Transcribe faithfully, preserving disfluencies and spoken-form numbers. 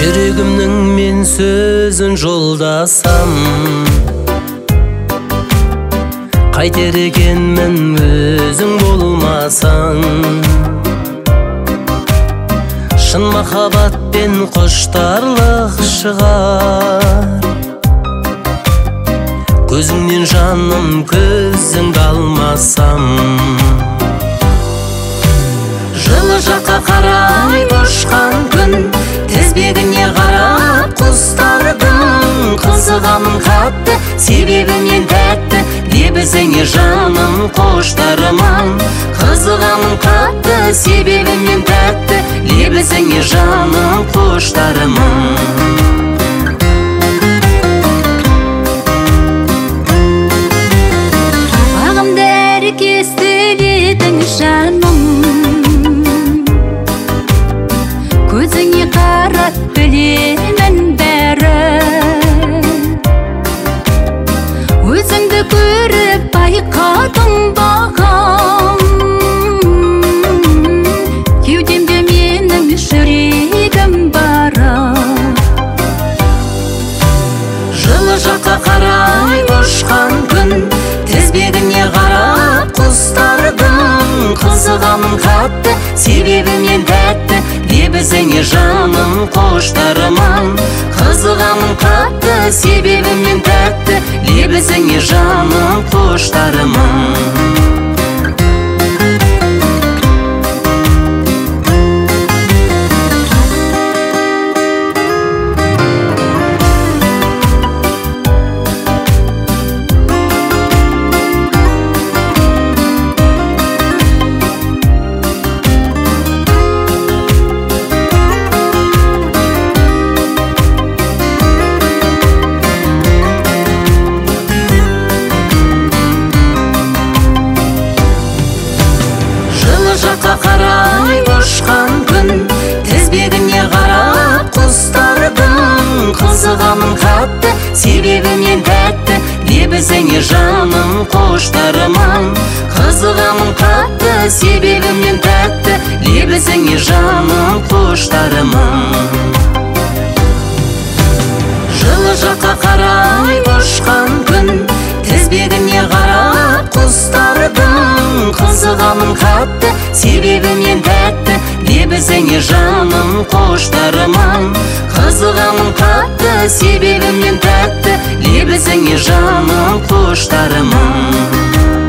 жүрегімнің мен сөзін жолдасам, қайтер екенмін өзің болмасаң. Шын махаббатпен құштарлық шығар, көзіңнен жаным көзіңді алмасам. Жылы жаққа қарай ұшқан күн, тізбегіне қарап құстардың. Қызығамын қатты, себебінен тәтті, лебізіңе жаным қоштарыман. Қызығамын қатты, себебінен тәтті, лебізіңе жаным қоштарыман. Бағымды әркестеледің жаным, көзіңе қарап білемін бәрі. Өзіңді көріп байқадым бағам, кеудемде менің жүрегім бары. Жылы жаққа қарай ұшқан күн, тізбегіне қарап құстардың. Қызығамын қатты, себебінен тәтті, лебізіңе жаным қоштарыман. Қызығамын қатты, себебінен тәтті, лебізіңе жаным қоштарыман. Қарай ұшқан күн, тізбегіне қарап құстардың. Қызығамын қатты, себебінен тәтті, лебізіңе жаным қоштарыман. Қызығамын қатты, себебінен тәтті, лебізіңе жаным қоштарыман. Жылы жаққа қарай ұшқан күн, тізбегіне қарап құстардың. Қызығамын қатты, себебінен тәтті, лебізіңе жаным қоштарыман. Қызығамын қатты, себебінен тәтті, лебізіңе жаным қоштарыман.